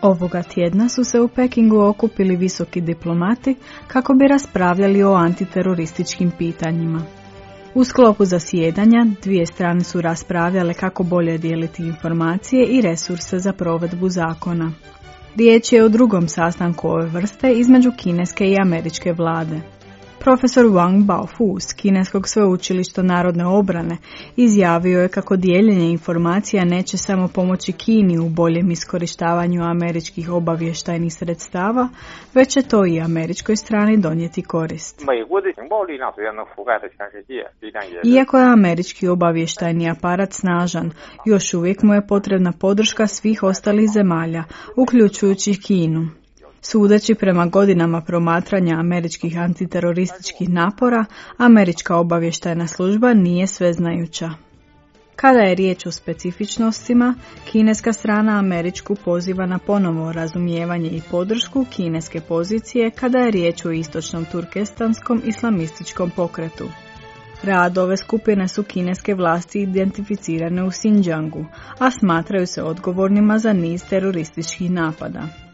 Ovoga tjedna su se u Pekingu okupili visoki diplomati kako bi raspravljali o antiterorističkim pitanjima. U sklopu zasjedanja dvije strane su raspravljale kako bolje dijeliti informacije i resurse za provedbu zakona. Riječ je o drugom sastanku ove vrste između kineske i američke vlade. Profesor Wang Baofu s Kineskog sveučilišta narodne obrane izjavio je kako dijeljenje informacija neće samo pomoći Kini u boljem iskorištavanju američkih obavještajnih sredstava, već će to i američkoj strani donijeti korist. Iako je američki obavještajni aparat snažan, još uvijek mu je potrebna podrška svih ostalih zemalja, uključujući Kinu. Sudeći prema godinama promatranja američkih antiterorističkih napora, američka obavještajna služba nije sveznajuća. Kada je riječ o specifičnostima, kineska strana američku poziva na ponovo razumijevanje i podršku kineske pozicije kada je riječ o istočnom turkestanskom islamističkom pokretu. Rad ove skupine su kineske vlasti identificirane u Xinjiangu, a smatraju se odgovornima za niz terorističkih napada.